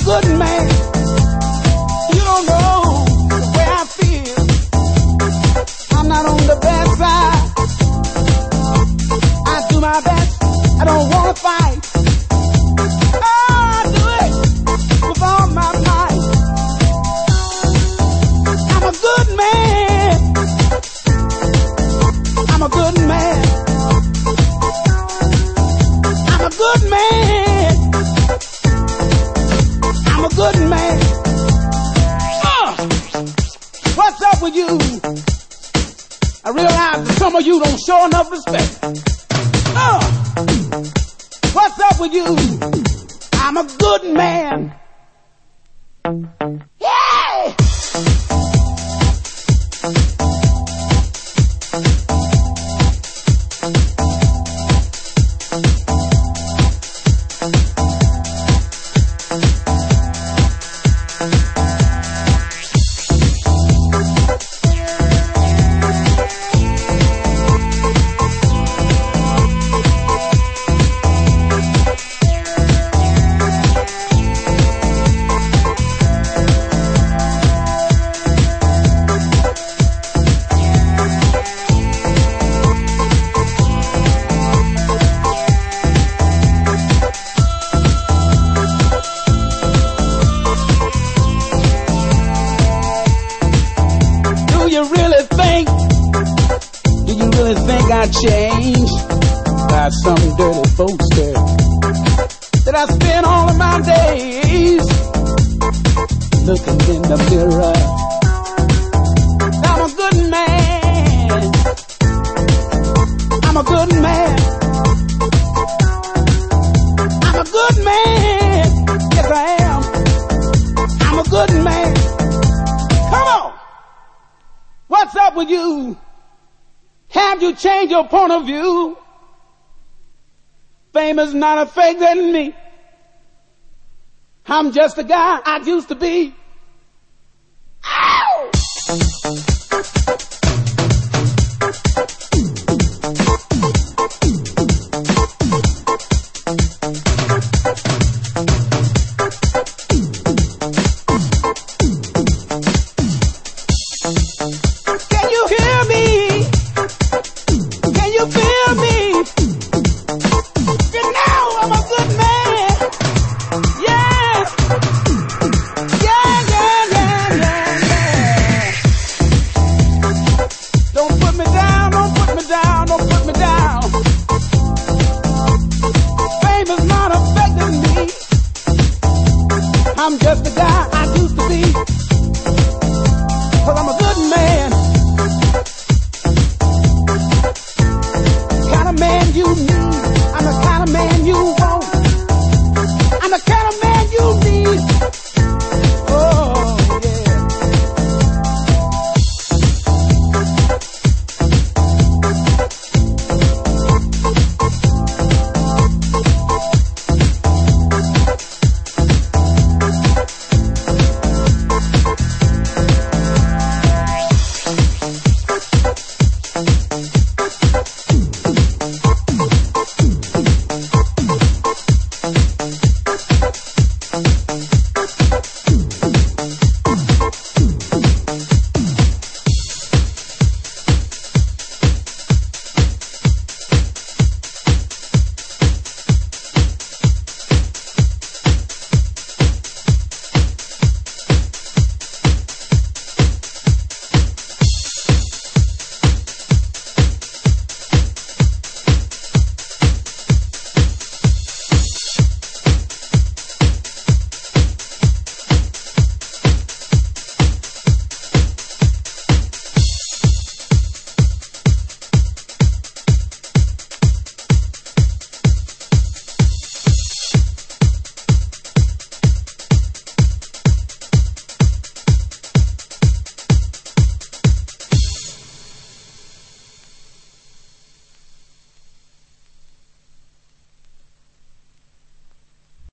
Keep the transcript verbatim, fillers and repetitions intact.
good man. You don't know the way I feel. I'm not on the best side. I do my best. I don't want to fight. Oh, I do it with all my might. I'm a good man. I'm a good man. I'm a good man. I'm a good man. Uh, what's up with you? I realize that some of you don't show enough respect. Uh, what's up with you? I'm a good man. Yeah! I changed by some dirty boaster that I spent all of my days looking in the mirror. I'm a good man. I'm a good man. I'm a good man. Yes, I am. I'm a good man. Come on. What's up with you? Have you changed your point of view? Fame is not a fake than me. I'm just a guy I used to be. Ow! Can you hear me? Can you feel me? You know I'm a good man. Yeah. Yeah, yeah, yeah, yeah, yeah. Don't put me down, don't put me down, don't put me down. Fame is not affecting me. I'm just a guy.